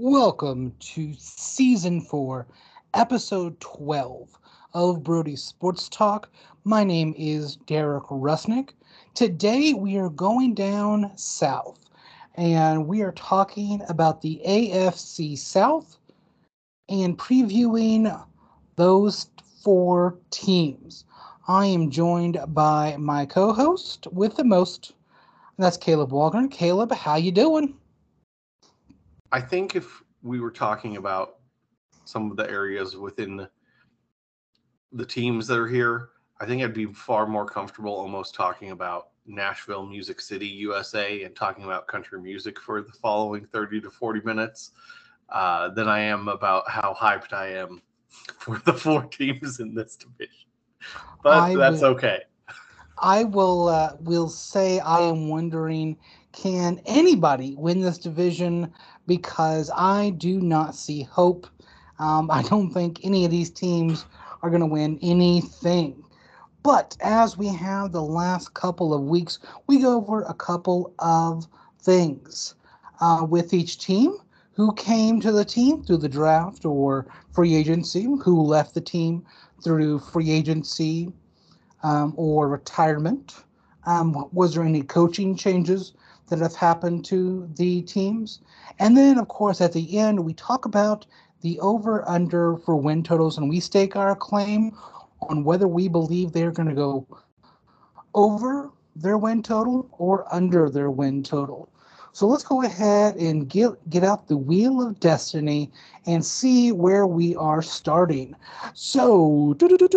Welcome to Season 4, Episode 12 of Brody Sports Talk. My name is Derek Rusnick. Today we are going down south and we are talking about the AFC South and previewing those four teams. I am joined by my co-host with the most, and that's Caleb Waldron. Caleb, how you doing? I think if we were talking about some of the areas within the teams that are here, I think I'd be far more comfortable almost talking about Nashville, Music City, USA, and talking about country music for the following 30 to 40 minutes than I am about how hyped I am for the four teams in this division. But that's okay. I will say I am wondering, can anybody win this division? Because I do not see hope. I don't think any of these teams are going to win anything. But as we have the last couple of weeks, we go over a couple of things with each team. Who came to the team through the draft or free agency? Who left the team through free agency or retirement? Was there any coaching changes that have happened to the teams? And then, of course, at the end, we talk about the over-under for win totals, and we stake our claim on whether we believe they're going to go over their win total or under their win total. So let's go ahead and get out the wheel of destiny and see where we are starting. So,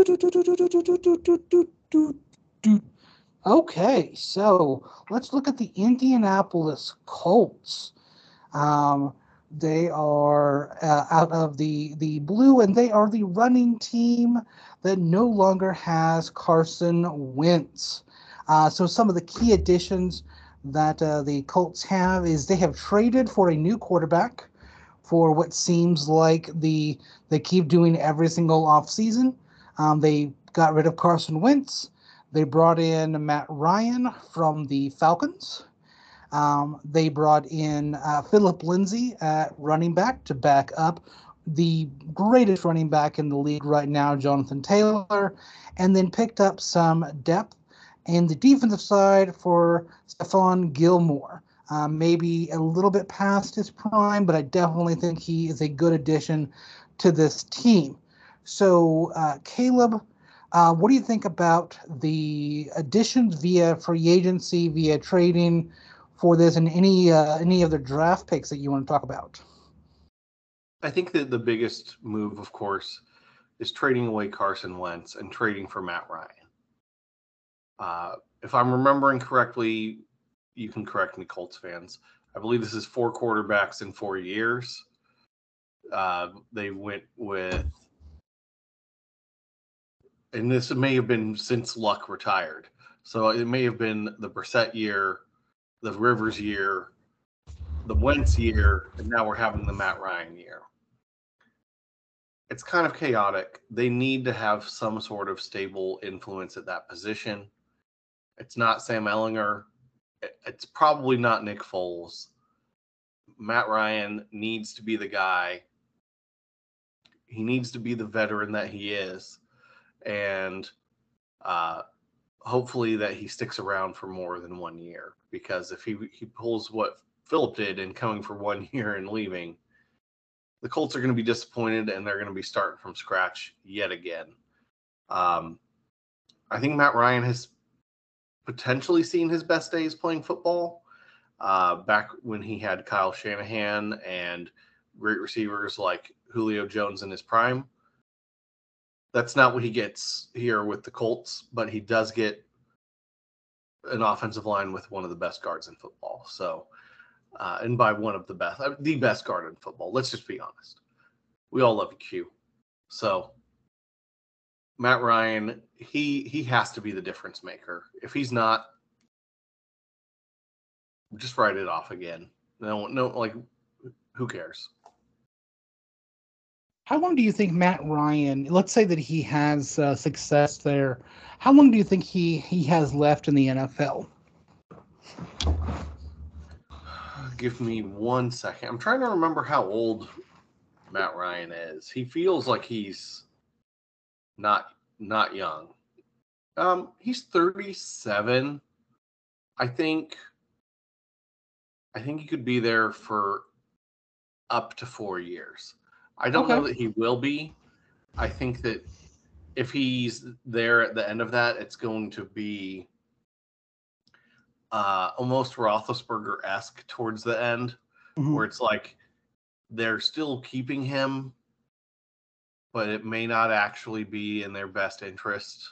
okay, so let's look at the Indianapolis Colts. They are out of the blue, and they are the running team that no longer has Carson Wentz. So some of the key additions that the Colts have is they have traded for a new quarterback for what seems like they keep doing every single offseason. They got rid of Carson Wentz. They brought in Matt Ryan from the Falcons. They brought in Philip Lindsay at running back to back up the greatest running back in the league right now, Jonathan Taylor, and then picked up some depth in the defensive side for Stephon Gilmore. Maybe a little bit past his prime, but I definitely think he is a good addition to this team. So, Caleb, what do you think about the additions via free agency, via trading for this, and any of the draft picks that you want to talk about? I think that the biggest move, of course, is trading away Carson Wentz and trading for Matt Ryan. If I'm remembering correctly, you can correct me, Colts fans. I believe this is 4 quarterbacks in 4 years. They went with, and this may have been since Luck retired. So it may have been the Brissett year, the Rivers year, the Wentz year, and now we're having the Matt Ryan year. It's kind of chaotic. They need to have some sort of stable influence at that position. It's not Sam Ehlinger. It's probably not Nick Foles. Matt Ryan needs to be the guy. He needs to be the veteran that he is. And hopefully that he sticks around for more than 1 year. Because if he pulls what Philip did in coming for 1 year and leaving, the Colts are going to be disappointed and they're going to be starting from scratch yet again. I think Matt Ryan has potentially seen his best days playing football back when he had Kyle Shanahan and great receivers like Julio Jones in his prime. That's not what he gets here with the Colts, but he does get an offensive line with one of the best guards in football. So, and by one of the best guard in football. Let's just be honest. We all love Q. So, Matt Ryan, he has to be the difference maker. If he's not, just write it off again. No, like, who cares? How long do you think Matt Ryan, let's say that he has success there, how long do you think he has left in the NFL? give me 1 second. I'm trying to remember how old Matt Ryan is. He feels like he's not young. He's 37. I think he could be there for up to 4 years. I don't know that he will be. I think that if he's there at the end of that, it's going to be almost Roethlisberger-esque towards the end, where it's like they're still keeping him, but it may not actually be in their best interest.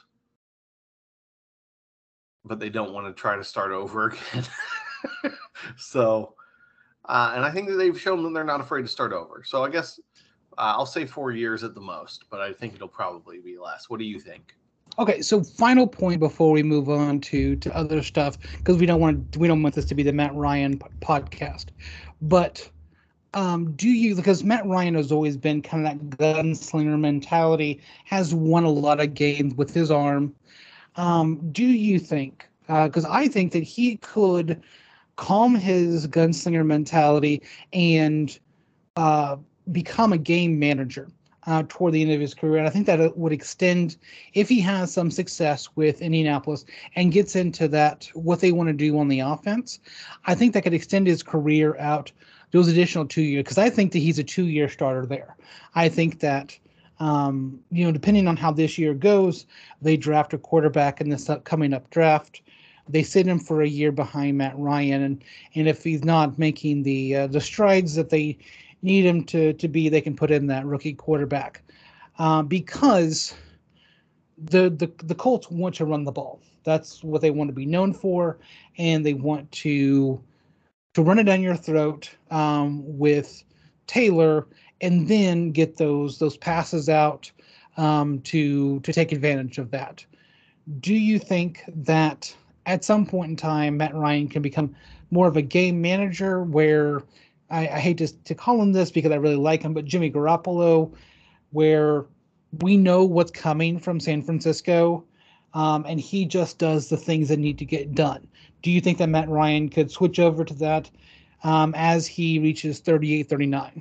But they don't want to try to start over again. So, and I think that they've shown that they're not afraid to start over. So I guess I'll say 4 years at the most, but I think it'll probably be less. What do you think? Okay, so final point before we move on to other stuff, because we don't want this to be the Matt Ryan podcast. But because Matt Ryan has always been kind of that gunslinger mentality, has won a lot of games with his arm. Do you think, because I think that he could calm his gunslinger mentality and become a game manager toward the end of his career. And I think that it would extend, if he has some success with Indianapolis and gets into that, what they want to do on the offense, I think that could extend his career out those additional 2 years, because I think that he's a 2-year starter there. I think that, depending on how this year goes, they draft a quarterback in this coming up draft. They sit him for a year behind Matt Ryan, and if he's not making the strides that they need him to be, they can put in that rookie quarterback, because the Colts want to run the ball. That's what they want to be known for, and they want to run it down your throat with Taylor, and then get those passes out to take advantage of that. Do you think that at some point in time, Matt Ryan can become more of a game manager, where I hate to call him this because I really like him, but Jimmy Garoppolo, where we know what's coming from San Francisco, and he just does the things that need to get done? Do you think that Matt Ryan could switch over to that as he reaches 38, 39?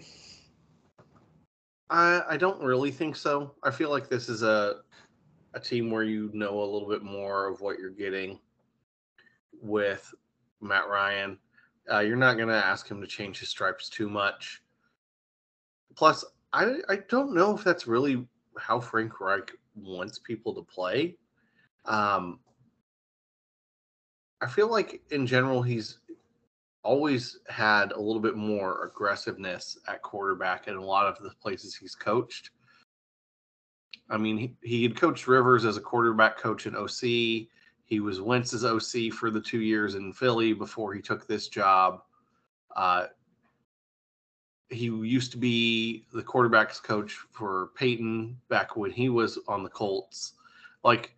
I don't really think so. I feel like this is a team where you know a little bit more of what you're getting with Matt Ryan. You're not going to ask him to change his stripes too much. Plus, I don't know if that's really how Frank Reich wants people to play. I feel like in general he's always had a little bit more aggressiveness at quarterback in a lot of the places he's coached. I mean, he had coached Rivers as a quarterback coach in OC. He was Wentz's OC for the 2 years in Philly before he took this job. He used to be the quarterback's coach for Peyton back when he was on the Colts. Like,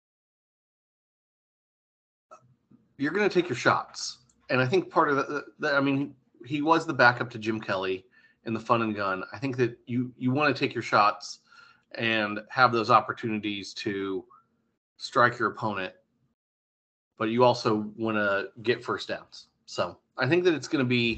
you're going to take your shots. And I think part of that, I mean, he was the backup to Jim Kelly in the fun and gun. I think that you want to take your shots and have those opportunities to strike your opponent, but you also want to get first downs. So I think that it's going to be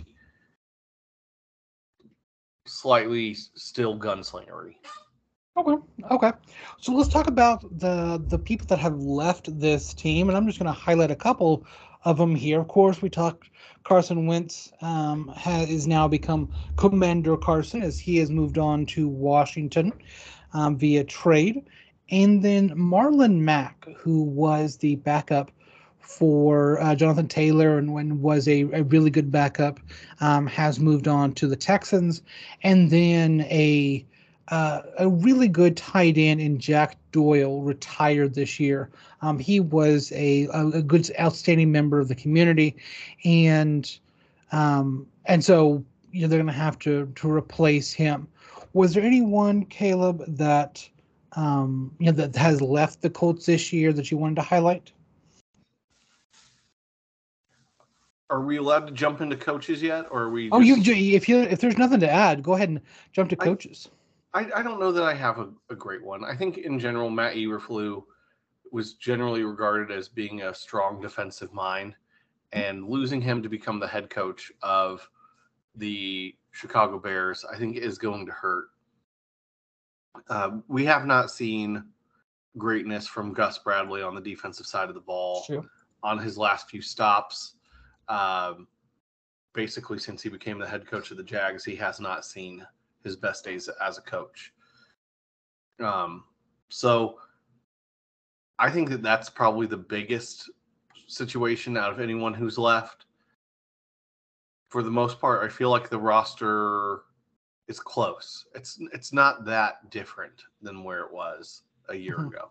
slightly still gunslingery. Okay. So let's talk about the people that have left this team, and I'm just going to highlight a couple of them here. Of course, we talked Carson Wentz is now become Commander Carson, as he has moved on to Washington via trade. And then Marlon Mack, who was the backup for Jonathan Taylor and was a really good backup, has moved on to the Texans. And then a really good tight end in Jack Doyle retired this year. He was a good, outstanding member of the community, and so they're going to have to replace him. Was there anyone, Caleb, that that has left the Colts this year that you wanted to highlight? Are we allowed to jump into coaches yet, or are we? If there's nothing to add, go ahead and jump to coaches. I don't know that I have a great one. I think in general, Matt Eberflus was generally regarded as being a strong defensive mind, and losing him to become the head coach of the Chicago Bears, I think, is going to hurt. We have not seen greatness from Gus Bradley on the defensive side of the ball. Sure. On his last few stops. Basically, since he became the head coach of the Jags, he has not seen his best days as a coach. So I think that that's probably the biggest situation out of anyone who's left. For the most part, I feel like the roster is close. It's not that different than where it was a year ago.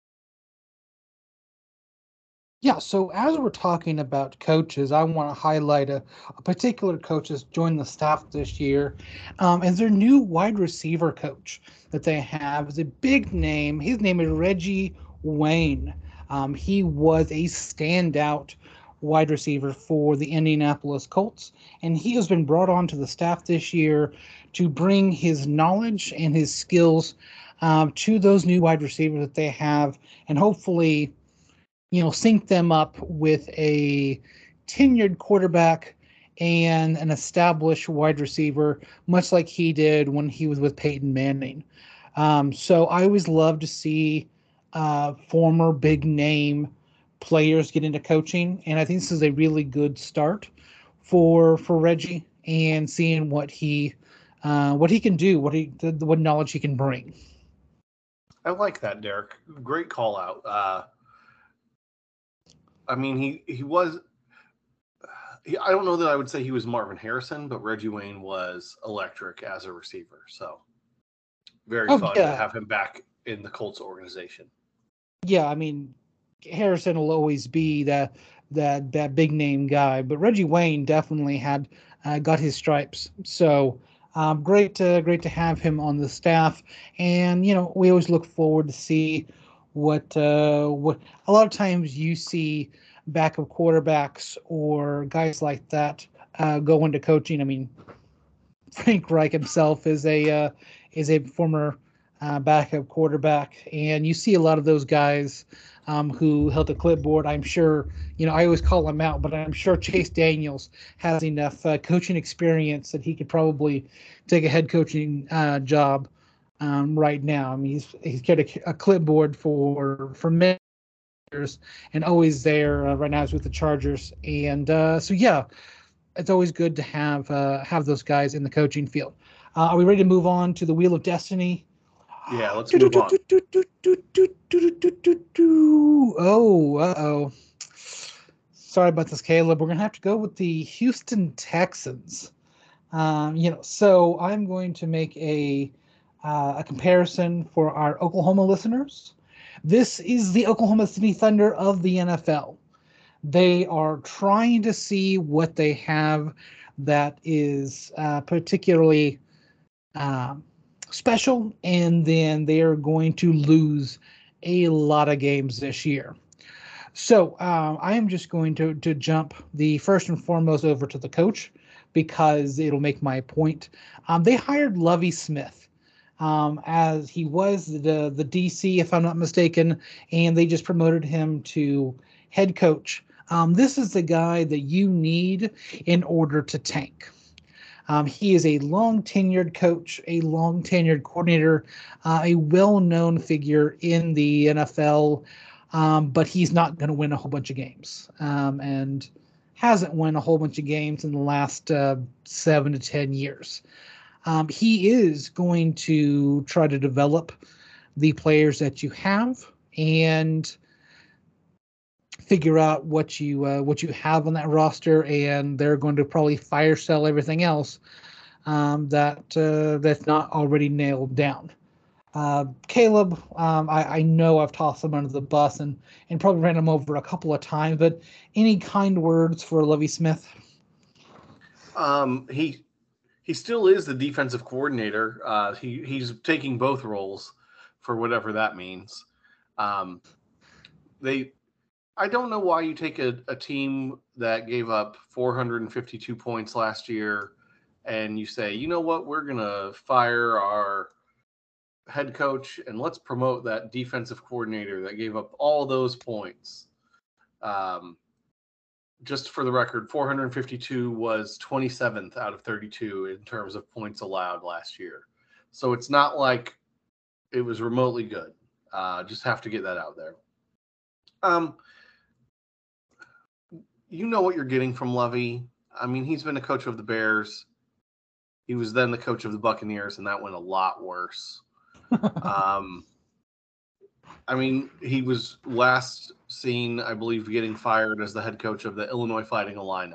Yeah, so as we're talking about coaches, I want to highlight a particular coach that's joined the staff this year. And their new wide receiver coach that they have is a big name. His name is Reggie Wayne. He was a standout wide receiver for the Indianapolis Colts, and he has been brought onto the staff this year to bring his knowledge and his skills to those new wide receivers that they have, and hopefully sync them up with a tenured quarterback and an established wide receiver, much like he did when he was with Peyton Manning. So I always love to see former big name players get into coaching, and I think this is a really good start for Reggie and seeing what he can do, what knowledge he can bring. I like that, Derek. Great call out. I mean, he was. I don't know that I would say he was Marvin Harrison, but Reggie Wayne was electric as a receiver. So very fun to have him back in the Colts organization. Yeah, I mean, Harrison will always be that big name guy, but Reggie Wayne definitely had got his stripes. So great to have him on the staff, and we always look forward to see what a lot of times you see backup quarterbacks or guys like that go into coaching. I mean, Frank Reich himself is a former backup quarterback, and you see a lot of those guys who held the clipboard. I'm sure, I always call him out, but I'm sure Chase Daniels has enough coaching experience that he could probably take a head coaching job right now. I mean, he's carried a clipboard for many years and always there. Right now, he's with the Chargers, and so yeah, it's always good to have those guys in the coaching field. Are we ready to move on to the Wheel of Destiny? Yeah, let's move on. Oh, uh-oh. Sorry about this, Caleb. We're going to have to go with the Houston Texans. So I'm going to make a comparison for our Oklahoma listeners. This is the Oklahoma City Thunder of the NFL. They are trying to see what they have that is particularly special, and then they are going to lose a lot of games this year. So I am just going to jump the first and foremost over to the coach because it'll make my point. They hired Lovie Smith as he was the DC, if I'm not mistaken, and they just promoted him to head coach. This is the guy that you need in order to tank. He is a long tenured coach, a long tenured coordinator, a well-known figure in the NFL, but he's not going to win a whole bunch of games, and hasn't won a whole bunch of games in the last 7 to 10 years. He is going to try to develop the players that you have and figure out what you have on that roster, and they're going to probably fire sell everything else that's not already nailed down. Caleb, I know I've tossed him under the bus and probably ran him over a couple of times, but any kind words for Lovie Smith? He still is the defensive coordinator. He's taking both roles for whatever that means. I don't know why you take a team that gave up 452 points last year and you say, you know what, we're going to fire our head coach and let's promote that defensive coordinator that gave up all those points. just for the record, 452 was 27th out of 32 in terms of points allowed last year. So it's not like it was remotely good. Just have to get that out there. You know what you're getting from Lovey. I mean, he's been a coach of the Bears. He was then the coach of the Buccaneers, and that went a lot worse. I mean, he was last seen, I believe, getting fired as the head coach of the Illinois Fighting Illini.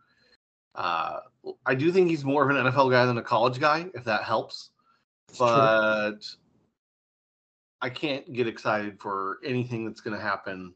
I do think he's more of an NFL guy than a college guy, if that helps. But I can't get excited for anything that's going to happen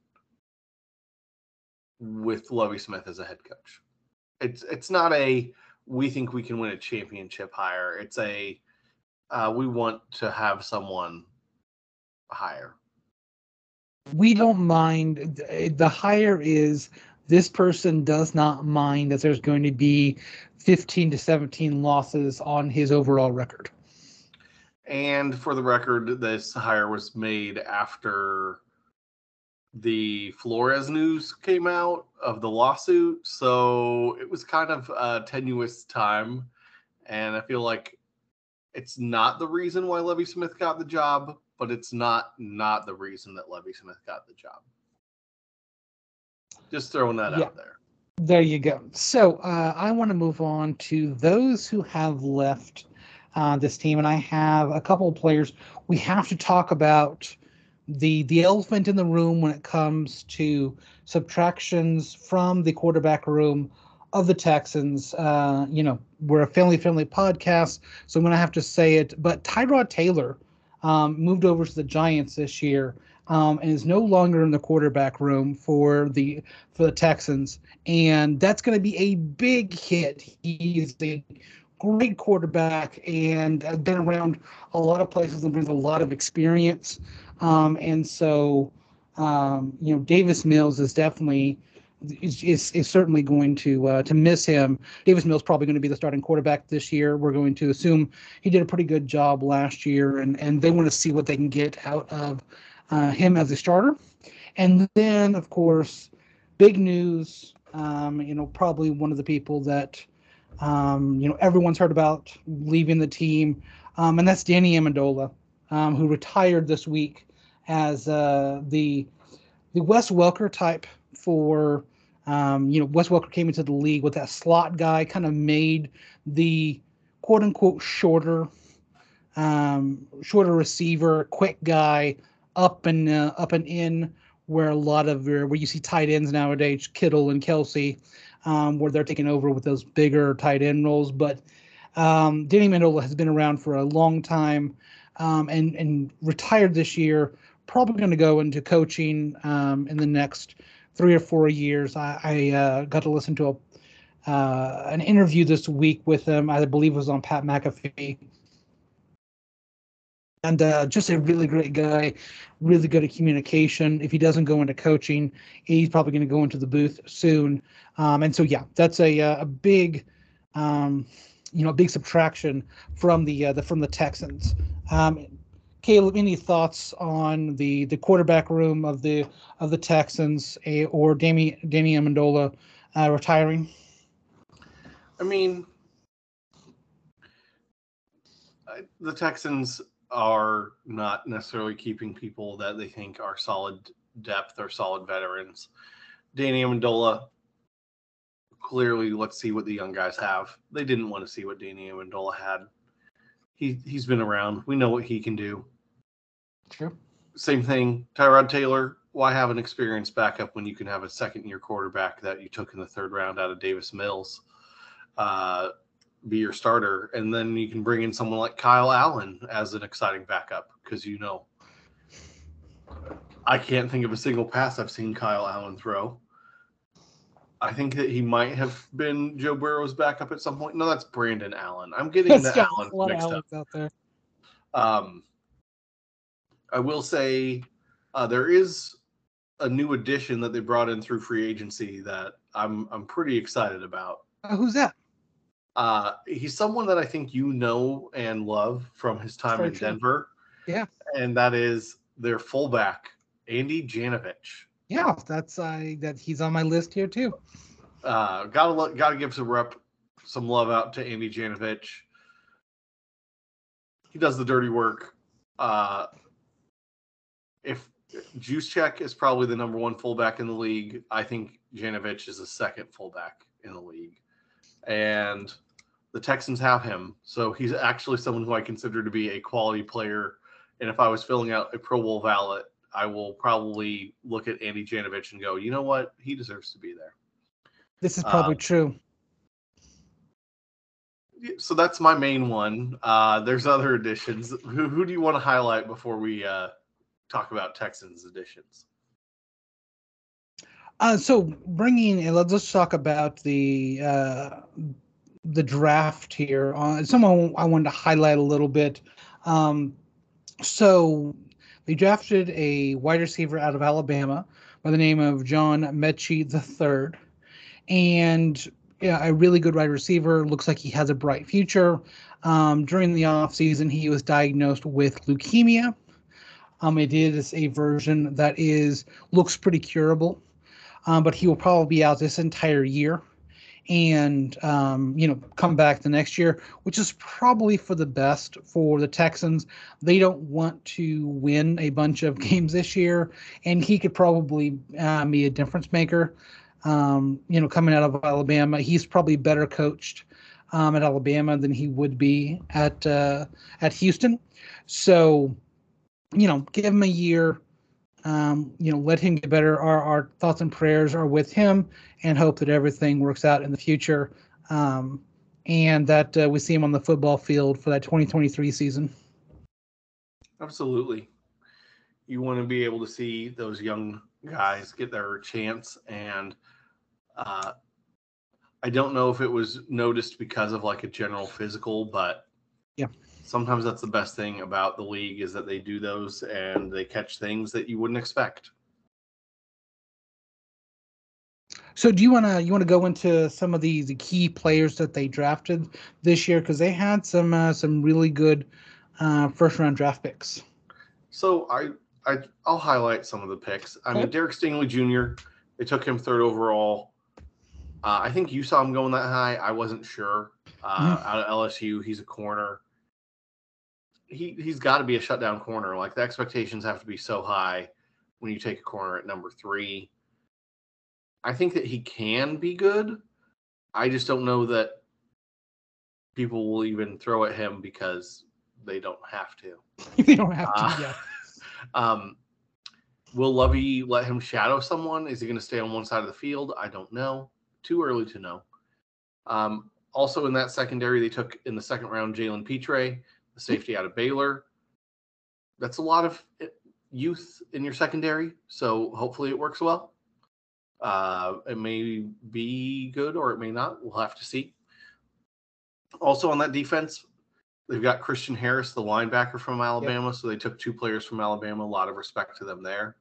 with Lovie Smith as a head coach. It's not a we think we can win a championship hire. It's a we want to have someone hire. We don't mind. The hire is this person does not mind that there's going to be 15 to 17 losses on his overall record. And for the record, this hire was made after the Flores news came out of the lawsuit. So it was kind of a tenuous time. And I feel like it's not the reason why Lovie Smith got the job, but it's not the reason that Lovie Smith got the job. Just throwing that out there. There you go. So I want to move on to those who have left this team, and I have a couple of players. We have to talk about the elephant in the room when it comes to subtractions from the quarterback room of the Texans. We're a family-friendly podcast, so I'm going to have to say it, but Tyrod Taylor moved over to the Giants this year and is no longer in the quarterback room for the Texans, and that's going to be a big hit. He's a great quarterback and been around a lot of places and brings a lot of experience. And so, Davis Mills is definitely is certainly going to miss him. Davis Mills probably going to be the starting quarterback this year. We're going to assume he did a pretty good job last year, and they want to see what they can get out of him as a starter. And then, of course, big news. Probably one of the people that everyone's heard about leaving the team, and that's Danny Amendola, who retired this week as the Wes Welker type for, Wes Welker came into the league with that slot guy, kind of made the quote unquote shorter receiver, quick guy up and in where where you see tight ends nowadays, Kittle and Kelsey, where they're taking over with those bigger tight end roles. But Danny Amendola has been around for a long time and retired this year. Probably going to go into coaching in the next 3 or 4 years. I got to listen to an interview this week with him. I believe it was on Pat McAfee. And just a really great guy, really good at communication. If he doesn't go into coaching, he's probably going to go into the booth soon. And so, that's a big, big subtraction from the Texans. Caleb, any thoughts on the quarterback room of the Texans or Danny Amendola retiring? I mean, the Texans are not necessarily keeping people that they think are solid depth or solid veterans. Danny Amendola, clearly, let's see what the young guys have. They didn't want to see what Danny Amendola had. He's been around. We know what he can do. True. Same thing, Tyrod Taylor. Why have an experienced backup when you can have a second-year quarterback that you took in the third round out of Davis Mills be your starter, and then you can bring in someone like Kyle Allen as an exciting backup because I can't think of a single pass I've seen Kyle Allen throw. I think that he might have been Joe Burrow's backup at some point. No, that's Brandon Allen. I'm getting the Allen mixed up. Out there. I will say there is a new addition that they brought in through free agency that I'm pretty excited about. Who's that? He's someone that I think you know and love from his time in Denver. Yeah. And that is their fullback, Andy Janovich. Yeah, that's that he's on my list here too. Gotta give some love out to Andy Janovich. He does the dirty work. If Juszczyk is probably the number one fullback in the league, I think Janovich is the second fullback in the league. And the Texans have him. So he's actually someone who I consider to be a quality player. And if I was filling out a Pro Bowl ballot, I will probably look at Andy Janovich and go, you know what? He deserves to be there. This is probably true. So that's my main one. There's other additions. Who do you want to highlight before we talk about Texans additions? So let's talk about the draft here. Someone I wanted to highlight a little bit. So they drafted a wide receiver out of Alabama by the name of John Mechie III, and a really good wide receiver. Looks like he has a bright future. During the offseason, he was diagnosed with leukemia. It is a version that looks pretty curable, but he will probably be out this entire year and, come back the next year, which is probably for the best for the Texans. They don't want to win a bunch of games this year, and he could probably be a difference maker. Coming out of Alabama, he's probably better coached at Alabama than he would be at Houston. So, give him a year. Let him get better. Our thoughts and prayers are with him, and hope that everything works out in the future, and that we see him on the football field for that 2023 season. Absolutely. You want to be able to see those young guys get their chance, and I don't know if it was noticed because of like a general physical, but yeah, sometimes that's the best thing about the league is that they do those and they catch things that you wouldn't expect. So do you want to go into some of the key players that they drafted this year, because they had some really good first round draft picks? So I'll highlight some of the picks. I mean, Derek Stingley Jr., they took him third overall. I think you saw him going that high. I wasn't sure. Out of LSU, he's a corner. He's got to be a shutdown corner. Like, the expectations have to be so high when you take a corner at number 3. I think that he can be good. I just don't know that people will even throw at him because they don't have to. They don't have to, yeah. Will Lovey let him shadow someone? Is he going to stay on one side of the field? I don't know. Too early to know. Also in that secondary, they took in the second round Jalen Petre, the safety out of Baylor. That's a lot of youth in your secondary, so hopefully it works well. It may be good or it may not. We'll have to see. Also on that defense, they've got Christian Harris, the linebacker from Alabama, so they took 2 players from Alabama. A lot of respect to them there.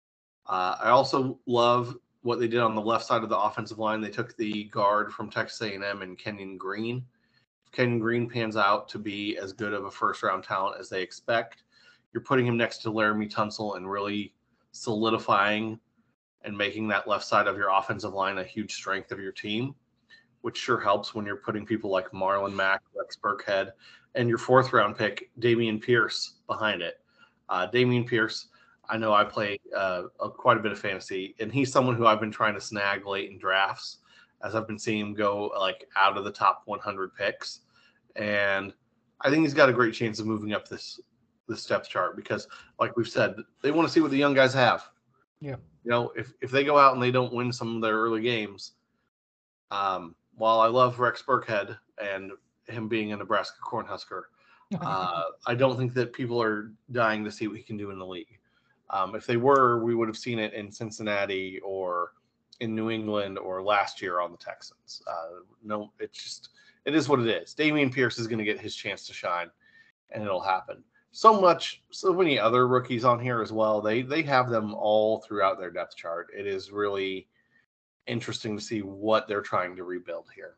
I also love what they did on the left side of the offensive line. They took the guard from Texas A&M and Kenyon Green. If Kenyon Green pans out to be as good of a first-round talent as they expect, you're putting him next to Laramie Tunsil and really solidifying and making that left side of your offensive line a huge strength of your team, which sure helps when you're putting people like Marlon Mack, Rex Burkhead, and your 4th-round pick, Dameon Pierce, behind it. Dameon Pierce, I know I play quite a bit of fantasy, and he's someone who I've been trying to snag late in drafts as I've been seeing him go like out of the top 100 picks. And I think he's got a great chance of moving up this depth chart because, like we've said, they want to see what the young guys have. Yeah. If they go out and they don't win some of their early games, while I love Rex Burkhead and him being a Nebraska Cornhusker, I don't think that people are dying to see what he can do in the league. If they were, we would have seen it in Cincinnati or in New England or last year on the Texans. No, it is what it is. Dameon Pierce is going to get his chance to shine, and it'll happen. So many other rookies on here as well. They have them all throughout their depth chart. It is really interesting to see what they're trying to rebuild here.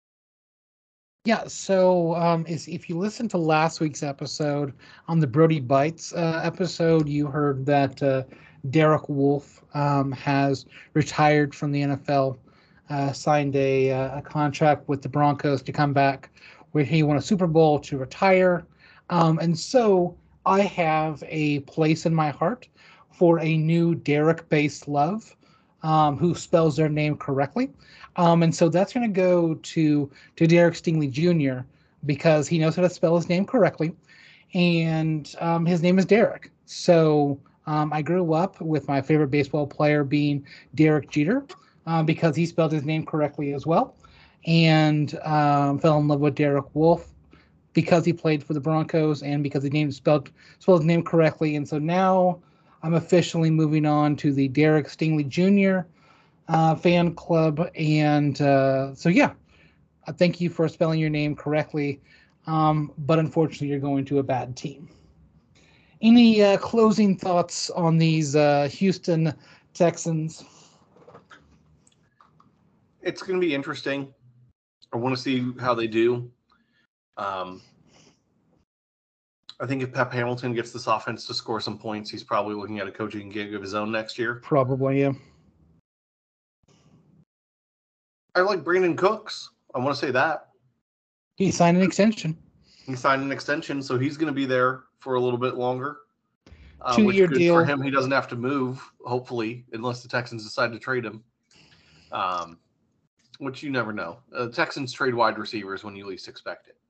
Yeah, so if you listen to last week's episode on the Brody Bites episode, you heard that Derek Wolfe has retired from the NFL signed a contract with the Broncos to come back, where he won a Super Bowl to retire. And so I have a place in my heart for a new Derek Base Love, who spells their name correctly. And so that's going to go to Derek Stingley Jr. because he knows how to spell his name correctly, and his name is Derek. So I grew up with my favorite baseball player being Derek Jeter, because he spelled his name correctly as well, and fell in love with Derek Wolf because he played for the Broncos and because he spelled his name correctly. And so now I'm officially moving on to the Derek Stingley Jr. Fan club. And so, yeah, thank you for spelling your name correctly. But unfortunately, you're going to a bad team. Any closing thoughts on these Houston Texans? It's going to be interesting. I want to see how they do. I think if Pep Hamilton gets this offense to score some points, he's probably looking at a coaching gig of his own next year. Probably, yeah. I like Brandon Cooks. I want to say that. He signed an extension. So he's going to be there for a little bit longer. 2-year deal. For him, he doesn't have to move, hopefully, unless the Texans decide to trade him. Which you never know. Texans trade wide receivers when you least expect it.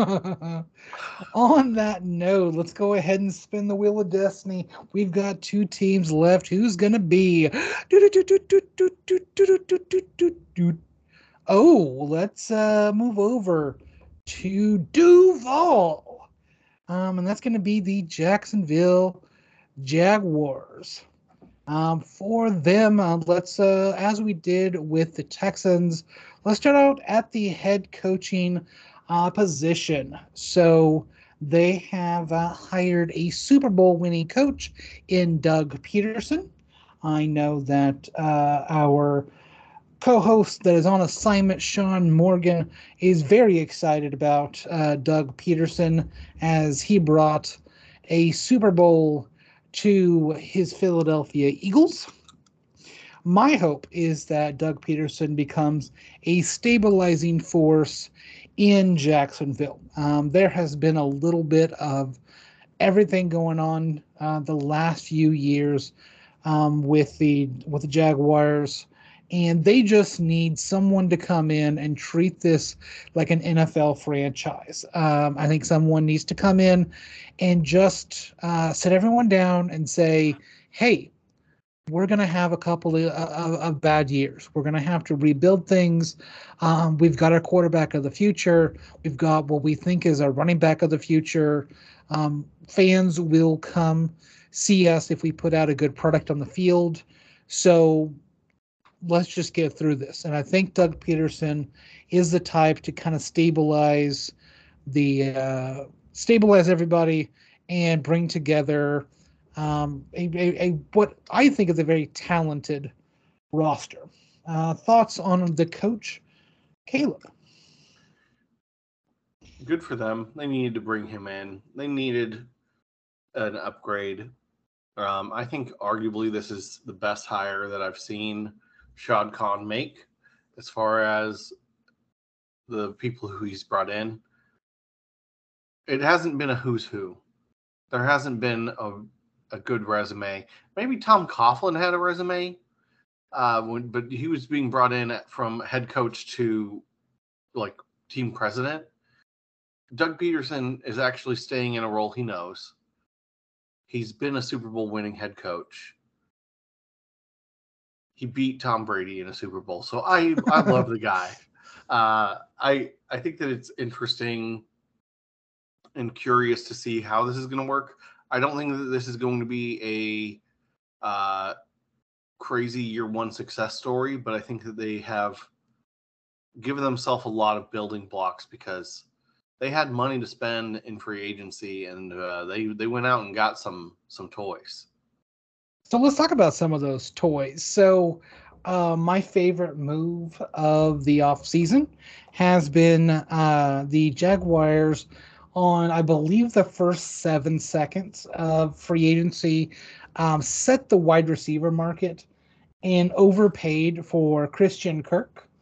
On that note, let's go ahead and spin the wheel of destiny. We've got 2 teams left. Who's gonna be? Oh, let's move over to Duval. And that's gonna be the Jacksonville Jaguars. For them, let's as we did with the Texans, let's start out at the head coaching position. So they have hired a Super Bowl winning coach in Doug Peterson. I know that our co-host that is on assignment, Sean Morgan, is very excited about Doug Peterson, as he brought a Super Bowl to his Philadelphia Eagles. My hope is that Doug Peterson becomes a stabilizing force in Jacksonville. There has been a little bit of everything going on the last few years with the Jaguars, and they just need someone to come in and treat this like an NFL franchise. I think someone needs to come in and just sit everyone down and say, hey, we're going to have a couple of bad years. We're going to have to rebuild things. We've got our quarterback of the future. We've got what we think is our running back of the future. Fans will come see us if we put out a good product on the field. So let's just get through this. And I think Doug Peterson is the type to kind of stabilize everybody and bring together what I think is a very talented roster. Thoughts on the coach, Caleb? Good for them. They needed to bring him in. They needed an upgrade. I think arguably this is the best hire that I've seen Shad Khan make as far as the people who he's brought in. It hasn't been a who's who. There hasn't been a good resume. Maybe Tom Coughlin had a resume, but he was being brought in from head coach to like team president. Doug Peterson is actually staying in a role he knows. He's been a Super Bowl winning head coach. He beat Tom Brady in a Super Bowl. So I love the guy. I think that it's interesting and curious to see how this is going to work. I don't think that this is going to be a crazy year one success story, but I think that they have given themselves a lot of building blocks because they had money to spend in free agency, and they went out and got some toys. So let's talk about some of those toys. So my favorite move of the offseason has been the Jaguars on, I believe, the first 7 seconds of free agency, set the wide receiver market and overpaid for Christian Kirk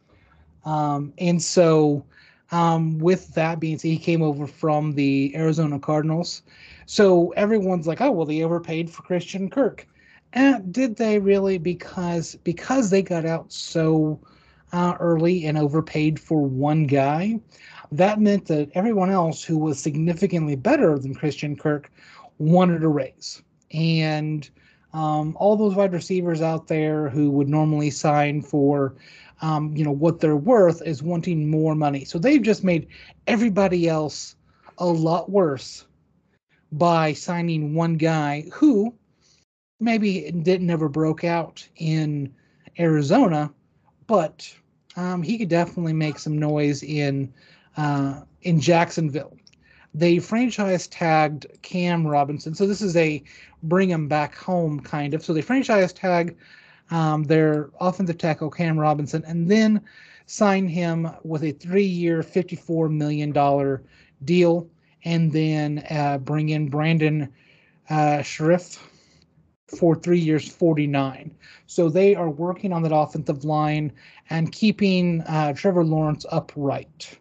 And so, with that being said, he came over from the Arizona Cardinals. So everyone's like, oh, well, they overpaid for Christian Kirk. And did they really? Because they got out so early and overpaid for one guy, that meant that everyone else who was significantly better than Christian Kirk wanted a raise. And all those wide receivers out there who would normally sign for what they're worth is wanting more money. So they've just made everybody else a lot worse by signing one guy who maybe didn't never broke out in Arizona, but he could definitely make some noise in Jacksonville. They franchise tagged Cam Robinson, so this is a bring him back home kind of. So they franchise tag their offensive tackle Cam Robinson, and then sign him with a 3-year, $54 million deal, and then bring in Brandon Sheriff for 3 years, 49. So they are working on that offensive line and keeping Trevor Lawrence upright.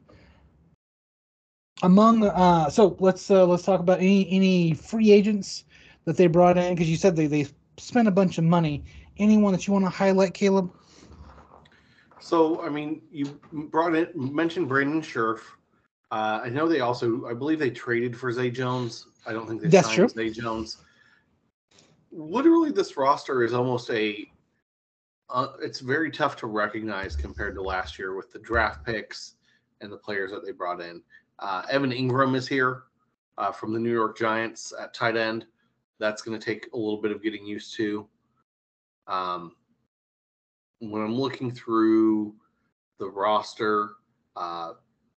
So let's talk about any free agents that they brought in, because you said they spent a bunch of money. Anyone that you want to highlight, Caleb? So, I mean, you mentioned Brandon Scherf. I know I believe they traded for Zay Jones. I don't think they signed Zay Jones. Literally, this roster is almost it's very tough to recognize compared to last year with the draft picks and the players that they brought in. Evan Ingram is here from the New York Giants at tight end. That's going to take a little bit of getting used to. When I'm looking through the roster, I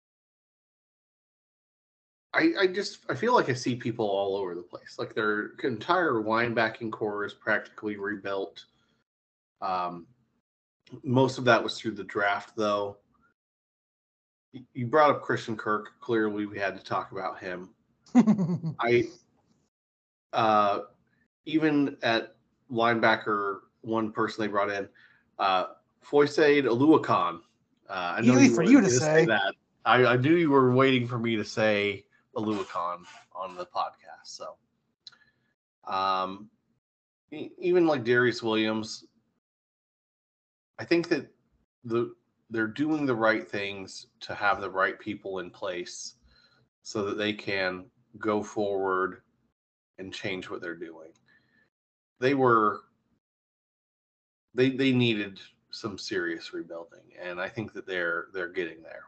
feel like I see people all over the place. Like their entire linebacking core is practically rebuilt. Most of that was through the draft, though. You brought up Christian Kirk. Clearly, we had to talk about him. Even at linebacker, one person they brought in, Foyesade Oluokun. I know easy for you to say that. I knew you were waiting for me to say Oluokun on the podcast. So, even like Darius Williams, I think that they're doing the right things to have the right people in place so that they can go forward and change what they're doing. They needed some serious rebuilding, and I think that they're getting there.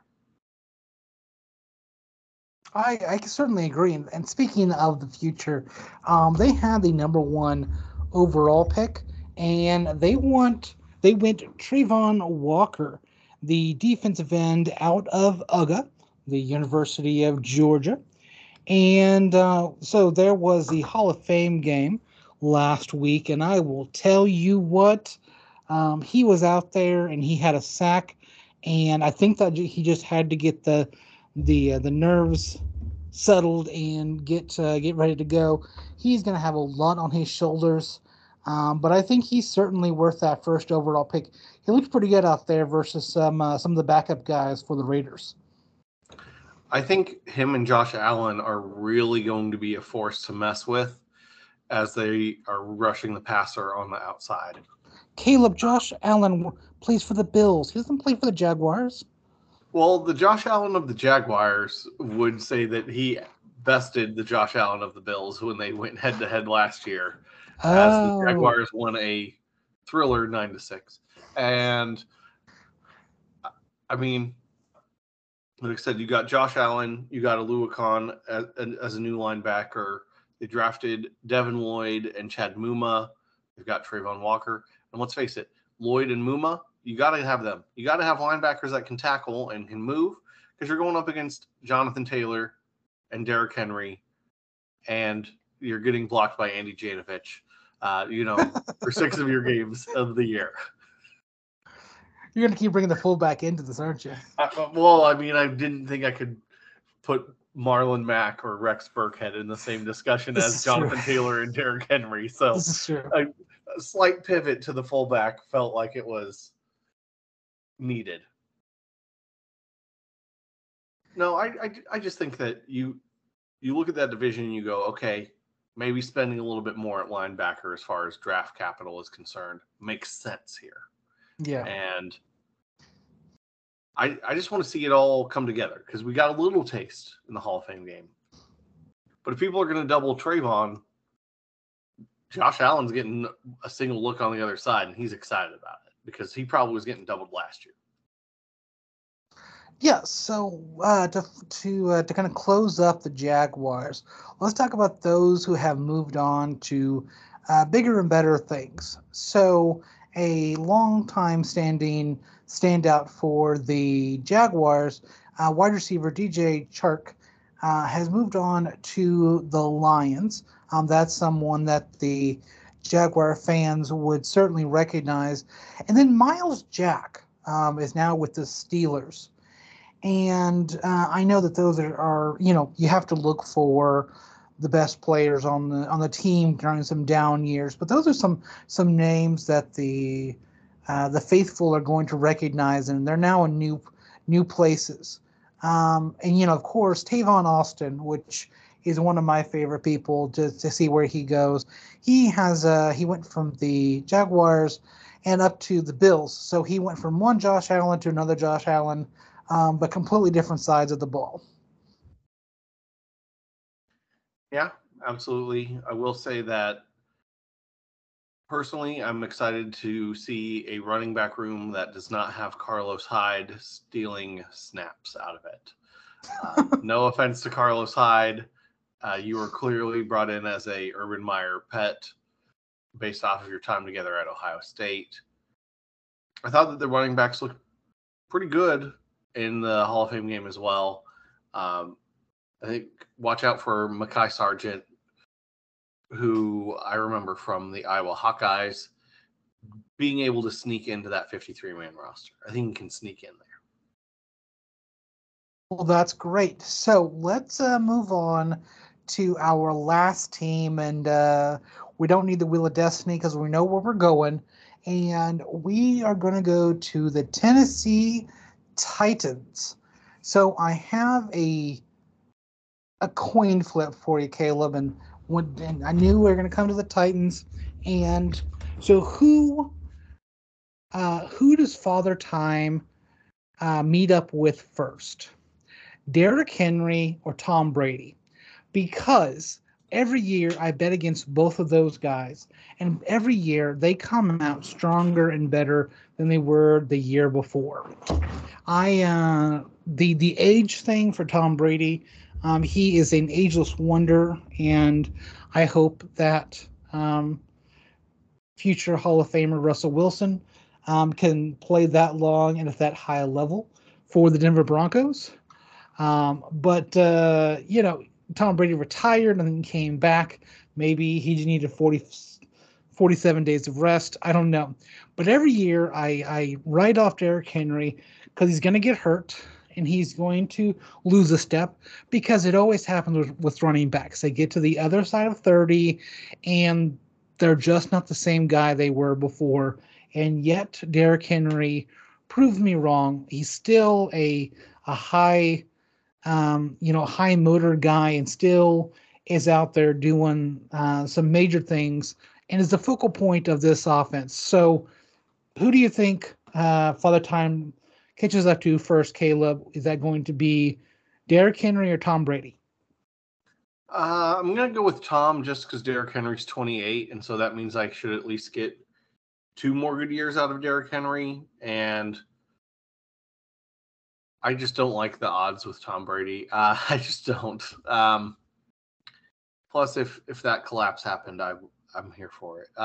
I certainly agree. And speaking of the future, they had the number 1 overall pick, and they went Trayvon Walker, the defensive end out of UGA, the University of Georgia. And so there was the Hall of Fame game last week, and I will tell you what, he was out there and he had a sack, and I think that he just had to get the nerves settled and get ready to go. He's going to have a lot on his shoulders, but I think he's certainly worth that first overall pick. He looks pretty good out there versus some of the backup guys for the Raiders. I think him and Josh Allen are really going to be a force to mess with as they are rushing the passer on the outside. Caleb, Josh Allen plays for the Bills. He doesn't play for the Jaguars. Well, the Josh Allen of the Jaguars would say that he bested the Josh Allen of the Bills when they went head-to-head last year, as the Jaguars won a thriller 9-6. And, I mean, like I said, you got Josh Allen, you got Oluokun as a new linebacker. They drafted Devin Lloyd and Chad Muma. They've got Trayvon Walker. And let's face it, Lloyd and Muma, you got to have them. You got to have linebackers that can tackle and can move, because you're going up against Jonathan Taylor and Derrick Henry, and you're getting blocked by Andy Janovich, for 6 of your games of the year. You're going to keep bringing the fullback into this, aren't you? Well, I mean, I didn't think I could put Marlon Mack or Rex Burkhead in the same discussion as Jonathan Taylor and Derrick Henry. So this is true. A slight pivot to the fullback felt like it was needed. No, I just think that you look at that division and you go, okay, maybe spending a little bit more at linebacker as far as draft capital is concerned makes sense here. Yeah. And I just want to see it all come together because we got a little taste in the Hall of Fame game. But if people are going to double Trayvon, Josh Allen's getting a single look on the other side, and he's excited about it because he probably was getting doubled last year. Yeah, so to kind of close up the Jaguars, let's talk about those who have moved on to bigger and better things. So a long-time standing standout for the Jaguars, wide receiver DJ Chark, has moved on to the Lions. That's someone that the Jaguar fans would certainly recognize. And then Miles Jack is now with the Steelers. And I know that those are you have to look for the best players on the team during some down years. But those are some names that the faithful are going to recognize, and they're now in new places. And of course, Tavon Austin, which is one of my favorite people to see where he goes. He went from the Jaguars and up to the Bills. So he went from one Josh Allen to another Josh Allen. But completely different sides of the ball. Yeah, absolutely. I will say that personally, I'm excited to see a running back room that does not have Carlos Hyde stealing snaps out of it. No offense to Carlos Hyde. You were clearly brought in as a Urban Meyer pet based off of your time together at Ohio State. I thought that the running backs looked pretty good in the Hall of Fame game as well. I think watch out for Mekhi Sargent, who I remember from the Iowa Hawkeyes being able to sneak into that 53-man roster. I think he can sneak in there. Well, that's great. So let's move on to our last team, and we don't need the Wheel of Destiny because we know where we're going, and we are going to go to the Tennessee Titans. So I have a coin flip for you, Caleb, and I knew we were going to come to the Titans. And so who does Father Time meet up with first? Derrick Henry or Tom Brady? Because every year I bet against both of those guys, and every year they come out stronger and better than they were the year before. The age thing for Tom Brady, he is an ageless wonder, and I hope that future Hall of Famer Russell Wilson can play that long and at that high level for the Denver Broncos. But Tom Brady retired and then came back. Maybe he needed 47 days of rest. I don't know. But every year I write off Derrick Henry because he's going to get hurt and he's going to lose a step, because it always happens with running backs. They get to the other side of 30 and they're just not the same guy they were before. And yet Derrick Henry proved me wrong. He's still a high high motor guy and still is out there doing some major things and is the focal point of this offense. So who do you think Father Time catches up to first, Caleb? Is that going to be Derrick Henry or Tom Brady? I'm going to go with Tom just because Derrick Henry's 28, and so that means I should at least get 2 more good years out of Derrick Henry, and I just don't like the odds with Tom Brady. I just don't. Plus, if that collapse happened, I'm here for it.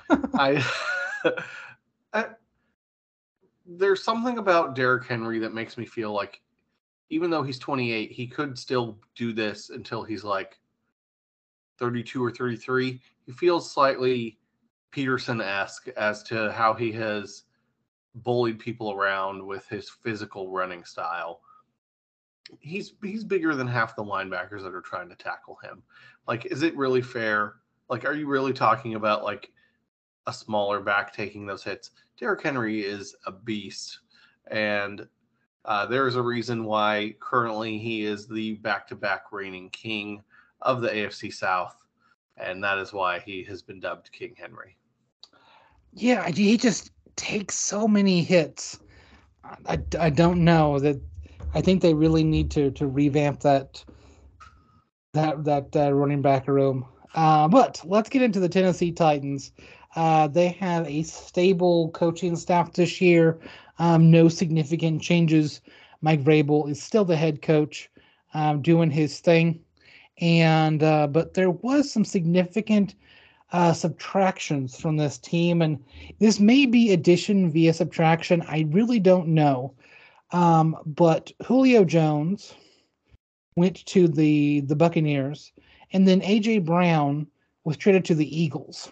There's something about Derrick Henry that makes me feel like, even though he's 28, he could still do this until he's like 32 or 33. He feels slightly Peterson-esque as to how he has bullied people around with his physical running style. He's bigger than half the linebackers that are trying to tackle him. Like, is it really fair? Like, are you really talking about like a smaller back taking those hits? Derrick Henry is a beast, and There's a reason why currently he is the back-to-back reigning king of the AFC South, and that is why he has been dubbed King Henry. Yeah, he just takes so many hits. I don't know that. I think they really need to revamp that running back room. But let's get into the Tennessee Titans. They have a stable coaching staff this year. No significant changes. Mike Vrabel is still the head coach, doing his thing. And but there was some significant subtractions from this team, and this may be addition via subtraction. I really don't know. But Julio Jones went to the Buccaneers, and then AJ Brown was traded to the Eagles.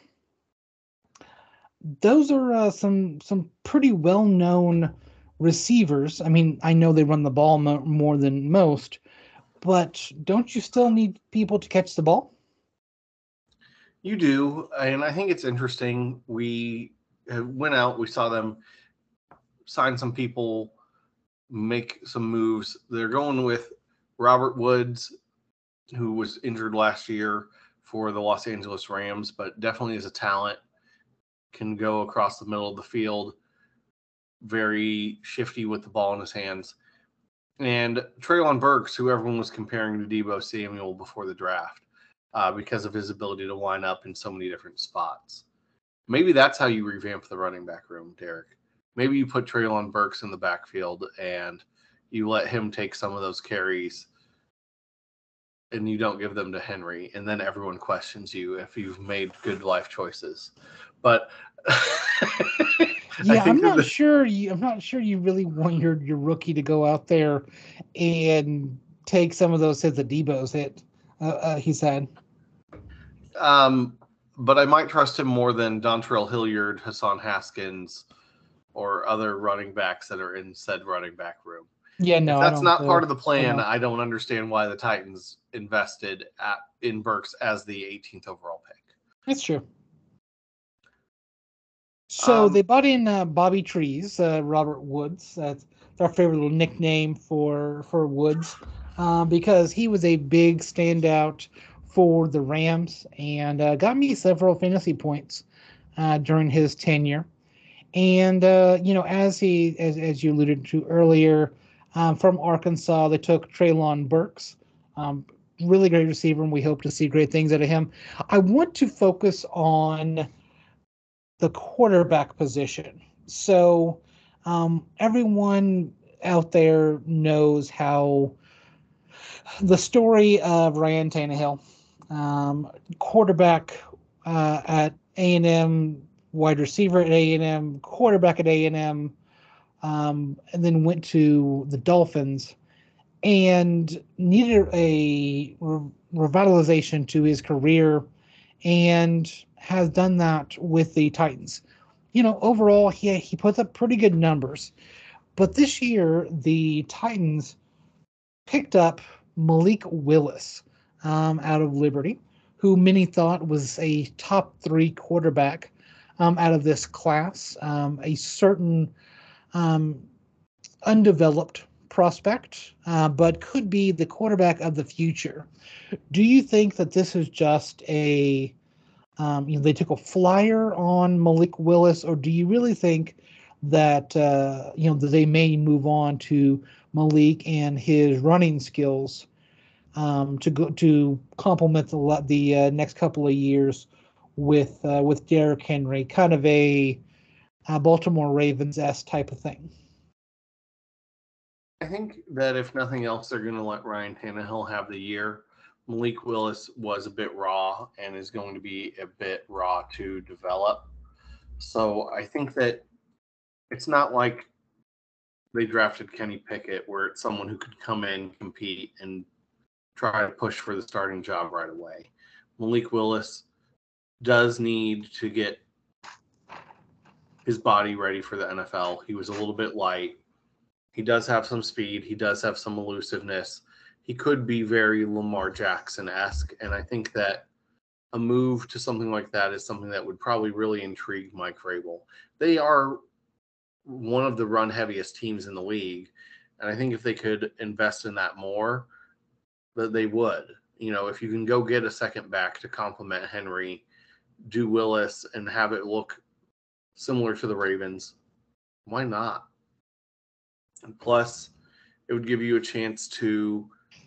Those are some pretty well known receivers. I mean, I know they run the ball more than most, but don't you still need people to catch the ball? You do, and I think it's interesting. We went out, we saw them sign some people, make some moves. They're going with Robert Woods, who was injured last year for the Los Angeles Rams, but definitely is a talent, can go across the middle of the field, very shifty with the ball in his hands. And Treylon Burks, who everyone was comparing to Deebo Samuel before the draft, because of his ability to line up in so many different spots. Maybe that's how you revamp the running back room, Derek. Maybe you put Treylon Burks in the backfield and you let him take some of those carries and you don't give them to Henry, and then everyone questions you if you've made good life choices. But yeah, I'm not sure you really want your rookie to go out there and take some of those hits that Debo's hit. He said. But I might trust him more than Dontrell Hilliard, Hassan Haskins, or other running backs that are in said running back room. Yeah, no, if that's not part of the plan, I don't understand why the Titans invested in Burks as the 18th overall pick. That's true. So they bought in Bobby Trees, Robert Woods. That's our favorite little nickname for Woods, because he was a big standout for the Rams and got me several fantasy points during his tenure. And as you alluded to earlier, from Arkansas, they took Treylon Burks, really great receiver, and we hope to see great things out of him. I want to focus on the quarterback position. So everyone out there knows how the story of Ryan Tannehill, quarterback at A&M, wide receiver at A&M, quarterback at A&M, and then went to the Dolphins and needed a revitalization to his career and has done that with the Titans. Overall, he puts up pretty good numbers. But this year, the Titans picked up Malik Willis out of Liberty, who many thought was a top 3 quarterback out of this class, a certain undeveloped prospect, but could be the quarterback of the future. Do you think that this is just they took a flyer on Malik Willis, or do you really think that that they may move on to Malik and his running skills to complement the next couple of years with Derrick Henry, kind of a Baltimore Ravens-esque type of thing? I think that if nothing else, they're going to let Ryan Tannehill have the year. Malik Willis was a bit raw and is going to be a bit raw to develop. So I think that it's not like they drafted Kenny Pickett, where it's someone who could come in, compete, and try to push for the starting job right away. Malik Willis does need to get his body ready for the NFL. He was a little bit light. He does have some speed. He does have some elusiveness. He could be very Lamar Jackson-esque, and I think that a move to something like that is something that would probably really intrigue Mike Vrabel. They are one of the run-heaviest teams in the league, And I think if they could invest in that more, that they would. If you can go get a second back to complement Henry, do Willis, and have it look similar to the Ravens, why not? And plus, it would give you a chance to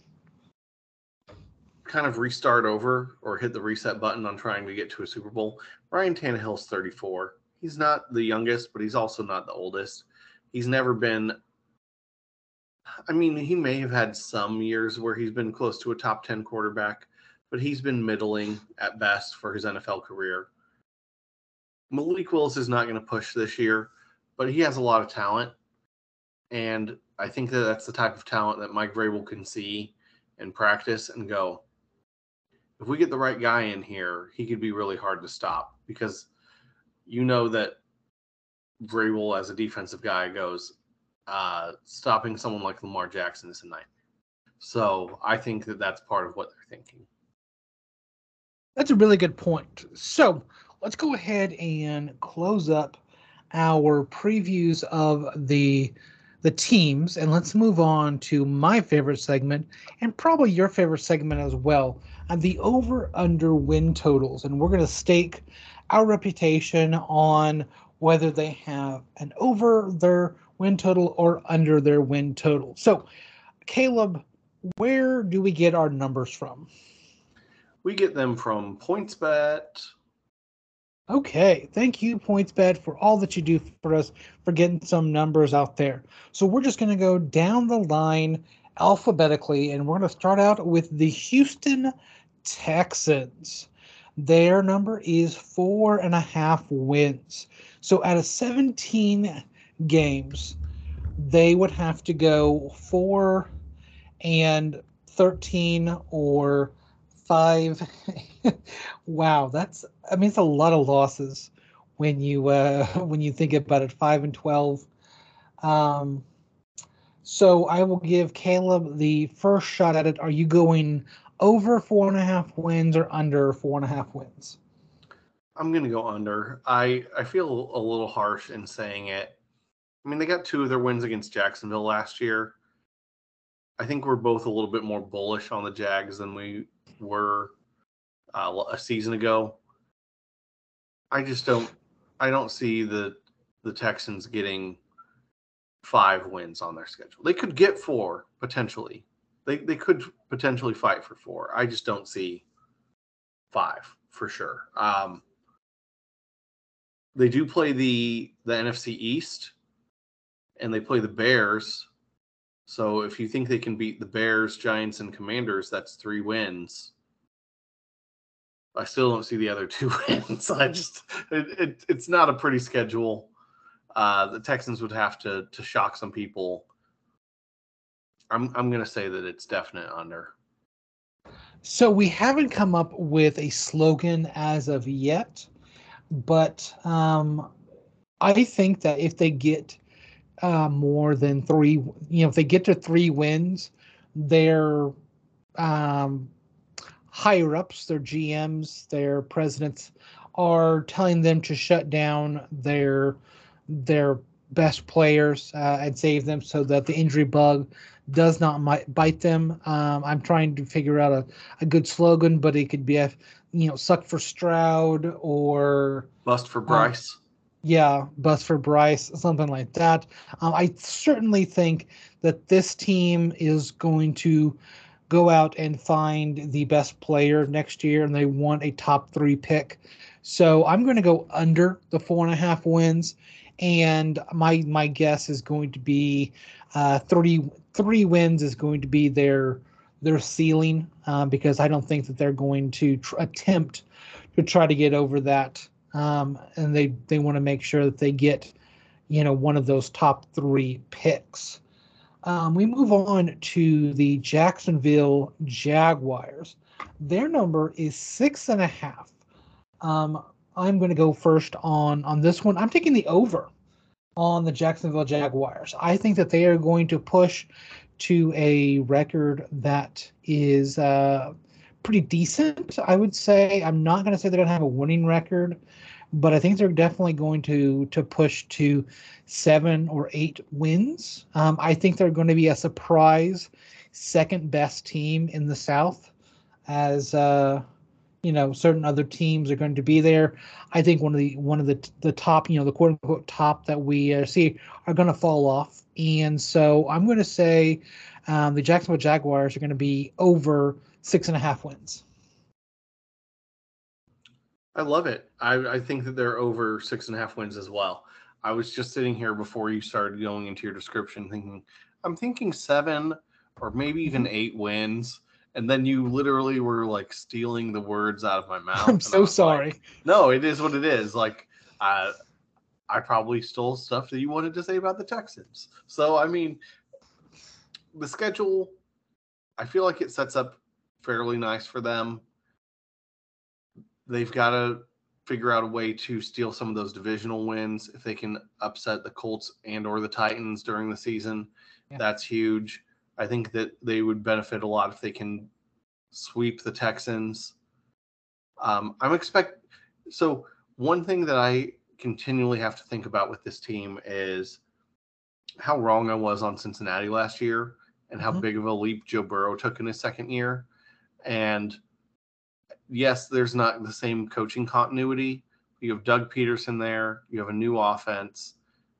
kind of restart over or hit the reset button on trying to get to a Super Bowl. Ryan Tannehill's 34. He's not the youngest, but he's also not the oldest. He's never been, he may have had some years where he's been close to a top 10 quarterback, but he's been middling at best for his NFL career. Malik Willis is not going to push this year, but he has a lot of talent. And I think that that's the type of talent that Mike Vrabel can see and practice and go, if we get the right guy in here, he could be really hard to stop, because that Vrabel as a defensive guy goes, stopping someone like Lamar Jackson is a nightmare. So I think that that's part of what they're thinking. That's a really good point. So let's go ahead and close up our previews of the teams, and let's move on to my favorite segment, and probably your favorite segment as well, the over-under win totals. And we're going to stake our reputation on whether they have an over their win total or under their win total. So, Caleb, where do we get our numbers from? We get them from PointsBet. Okay, thank you, PointsBet, for all that you do for us, for getting some numbers out there. So we're just going to go down the line alphabetically, and we're going to start out with the Houston Texans. Their number is 4.5 wins. So out of 17 games, they would have to go 4-13 or 5. Wow, it's a lot of losses when you think about it. 5-12. So I will give Caleb the first shot at it. Are you going over 4.5 wins or under 4.5 wins? I'm going to go under. I feel a little harsh in saying it. They got 2 of their wins against Jacksonville last year. I think we're both a little bit more bullish on the Jags than we were a season ago. I don't see the Texans getting 5 wins on their schedule. They could get 4 potentially. They could potentially fight for 4. I just don't see 5 for sure. They do play the NFC East, and they play the Bears. So if you think they can beat the Bears, Giants, and Commanders, that's 3 wins. I still don't see the other 2 wins. It's not a pretty schedule. The Texans would have to shock some people. I'm going to say that it's definite under. So we haven't come up with a slogan as of yet, but I think that if they get more than 3, if they get to 3 wins, their higher ups, their GMs, their presidents are telling them to shut down their best players and save them so that the injury bug does not bite them. I'm trying to figure out a good slogan, but it could be suck for Stroud or bust for Bryce. Bust for Bryce, something like that. I certainly think that this team is going to go out and find the best player next year, and they want a top 3 pick. So I'm going to go under the 4.5 wins, and my guess is going to be 3 wins is going to be their ceiling, because I don't think that they're going to attempt to try to get over that. And they want to make sure that they get, one of those top 3 picks. We move on to the Jacksonville Jaguars. Their number is 6.5. I'm going to go first on this one. I'm taking the over on the Jacksonville Jaguars. I think that they are going to push to a record that is pretty decent, I would say. I'm not going to say they're going to have a winning record, but I think they're definitely going to push to 7 or 8 wins. I think they're going to be a surprise second best team in the South, as certain other teams are going to be there. I think one of the top, the quote unquote top that we see are going to fall off, and so I'm going to say the Jacksonville Jaguars are going to be over 6.5 wins. I love it. I think that they're over 6.5 wins as well. I was just sitting here before you started going into your description I'm thinking 7 or maybe even 8 wins. And then you literally were like stealing the words out of my mouth. I'm so sorry. Like, no, it is what it is. Like, I probably stole stuff that you wanted to say about the Texans. So, I mean, the schedule, I feel like it sets up fairly nice for them. They've got to figure out a way to steal some of those divisional wins. If they can upset the Colts and or the Titans during the season, that's huge. I think that they would benefit a lot if they can sweep the Texans. So one thing that I continually have to think about with this team is how wrong I was on Cincinnati last year and how big of a leap Joe Burrow took in his second year. And yes, there's not the same coaching continuity. You have Doug Peterson there. You have a new offense.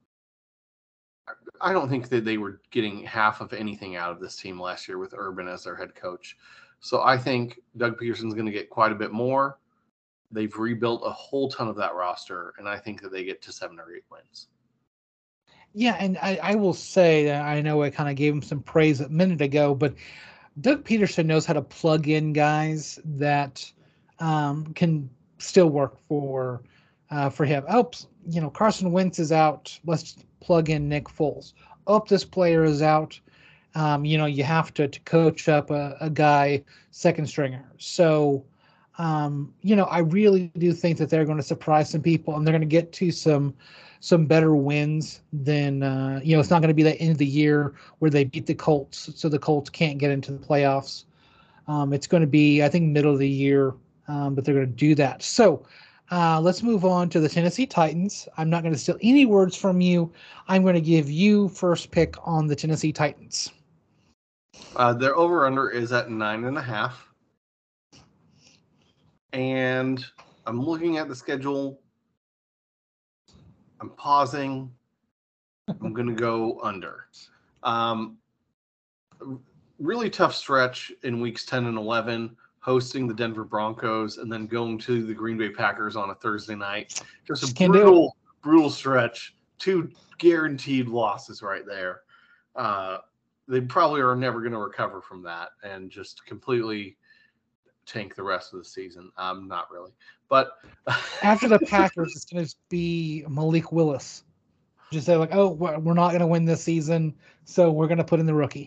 I don't think that they were getting half of anything out of this team last year with Urban as their head coach. So I think Doug Peterson's going to get quite a bit more. They've rebuilt a whole ton of that roster, and I think that they get to 7 or 8 wins. Yeah, and I will say that I know I kind of gave him some praise a minute ago, but Doug Peterson knows how to plug in guys that can still work for him. Oh, Carson Wentz is out. Let's plug in Nick Foles. Oh, this player is out. You have to coach up a guy second stringer. So, I really do think that they're going to surprise some people, and they're going to get to some better wins than it's not going to be the end of the year where they beat the Colts, so the Colts can't get into the playoffs. It's going to be, I think, middle of the year, but they're going to do that. So let's move on to the Tennessee Titans. I'm not going to steal any words from you. I'm going to give you first pick on the Tennessee Titans. Their over-under is at 9.5. And I'm looking at the schedule. I'm pausing. I'm going to go under. Really tough stretch in weeks 10 and 11, hosting the Denver Broncos and then going to the Green Bay Packers on a Thursday night. Just a brutal stretch. 2 guaranteed losses right there. They probably are never going to recover from that and just completely tank the rest of the season. Not really. But after the Packers, it's going to be Malik Willis. Just say, like, oh, we're not going to win this season, so we're going to put in the rookie.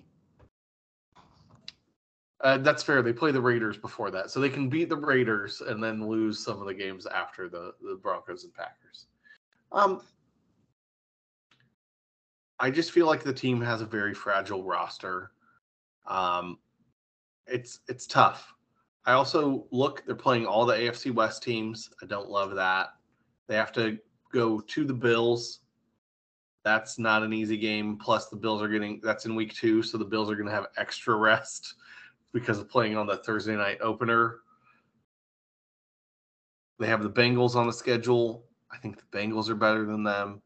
That's fair. They play the Raiders before that. So they can beat the Raiders and then lose some of the games after the Broncos and Packers. I just feel like the team has a very fragile roster. It's tough. I also they're playing all the AFC West teams. I don't love that. They have to go to the Bills. That's not an easy game. Plus the Bills that's in week 2. So the Bills are going to have extra rest because of playing on the Thursday night opener. They have the Bengals on the schedule. I think the Bengals are better than them.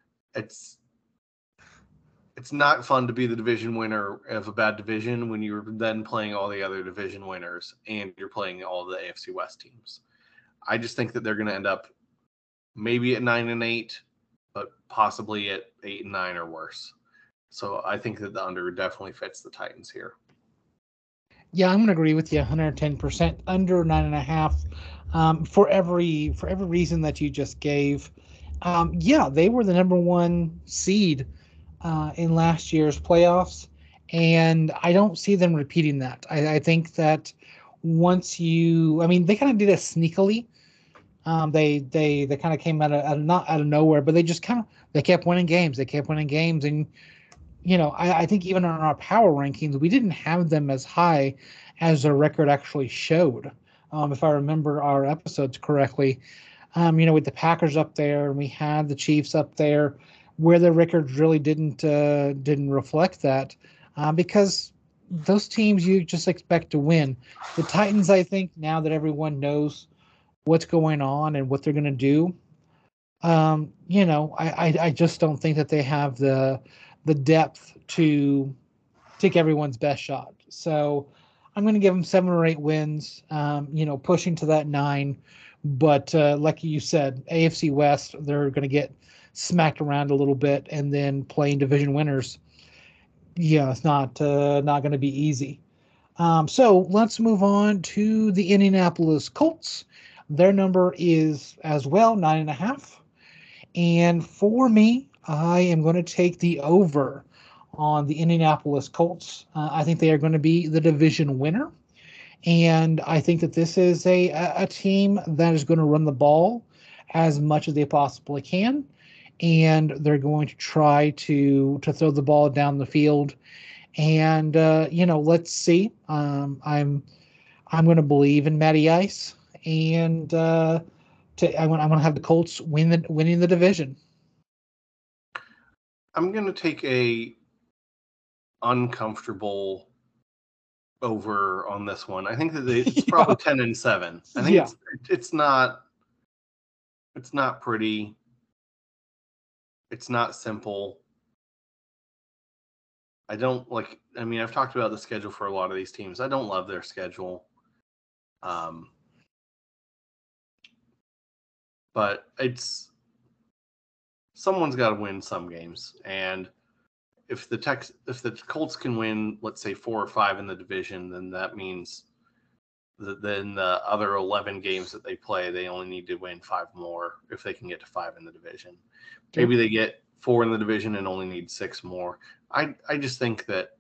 It's not fun to be the division winner of a bad division when you're then playing all the other division winners and you're playing all the AFC West teams. I just think that they're going to end up maybe at 9-8, but possibly at 8-9 or worse. So I think that the under definitely fits the Titans here. Yeah, I'm going to agree with you 110%. Under 9.5 for every reason that you just gave. They were the number 1 seed in last year's playoffs, and I don't see them repeating that. I think that once they kind of did it sneakily. They kind of came not out of nowhere, but they kept winning games. And I think even on our power rankings, we didn't have them as high as their record actually showed. If I remember our episodes correctly, With the Packers up there, and we had the Chiefs up there, where the records really didn't reflect that, because those teams you just expect to win. The Titans, I think, now that everyone knows what's going on and what they're going to do, I just don't think that they have the depth to take everyone's best shot. So I'm going to give them 7 or 8 wins, pushing to that 9. But like you said, AFC West, they're going to get smacked around a little bit, and then playing division winners. Yeah, it's not going to be easy. So let's move on to the Indianapolis Colts. Their number is as well 9.5. And for me, I am going to take the over on the Indianapolis Colts. I think they are going to be the division winner. And I think that this is a team that is going to run the ball as much as they possibly can. And they're going to try to throw the ball down the field. And, let's see. I'm going to believe in Matty Ice. And I'm going to have the Colts winning the division. I'm going to take a uncomfortable over on this one. I think that it's probably 10-7. I think it's not pretty. It's not simple. I've talked about the schedule for a lot of these teams. I don't love their schedule. But someone's got to win some games, and if the Colts can win, let's say 4 or 5 in the division, then that means that then the other 11 games that they play, they only need to win 5 more if they can get to 5 in the division. Okay. Maybe they get 4 in the division and only need 6 more. I just think that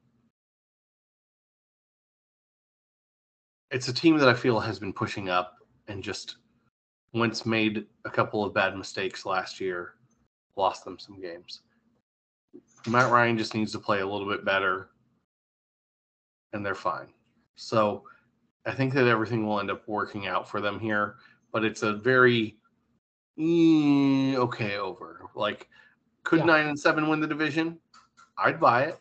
it's a team that I feel has been pushing up and just once made a couple of bad mistakes last year, lost them some games. Matt Ryan just needs to play a little bit better, and they're fine. So I think that everything will end up working out for them here, but it's a very okay over. Like, could 9-7 win the division? I'd buy it.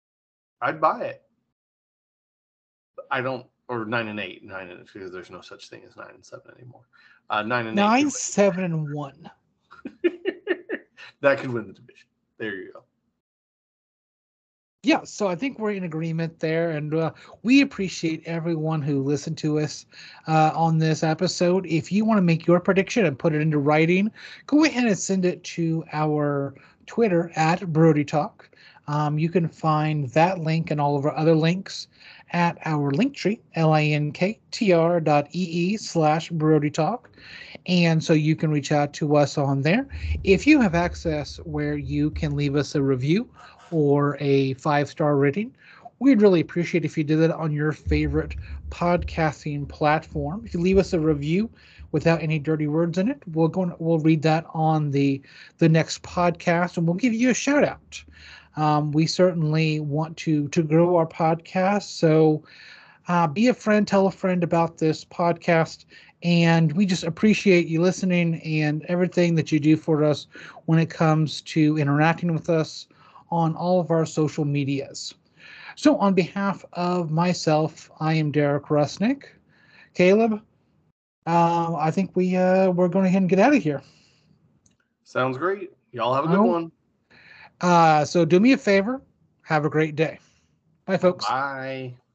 I don't, or 9-8, because there's no such thing as 9-7 anymore. 9-8. 9-7-1. That could win the division. There you go. Yeah, so I think we're in agreement there, and we appreciate everyone who listened to us on this episode. If you want to make your prediction and put it into writing, go ahead and send it to our Twitter at Brody Talk. You can find that link and all of our other links at our Linktree, linktr.ee/Brody Talk. And so you can reach out to us on there. If you have access where you can leave us a review or a 5-star rating, we'd really appreciate if you did that on your favorite podcasting platform. If you leave us a review without any dirty words in it, we'll read that on the next podcast, and we'll give you a shout out. We certainly want to grow our podcast, so be a friend, tell a friend about this podcast, and we just appreciate you listening and everything that you do for us when it comes to interacting with us on all of our social medias. So on behalf of myself, I am Derek Rusnick. Caleb, I think we're going ahead and get out of here. Sounds great. Y'all have a good one. So do me a favor. Have a great day. Bye, folks. Bye.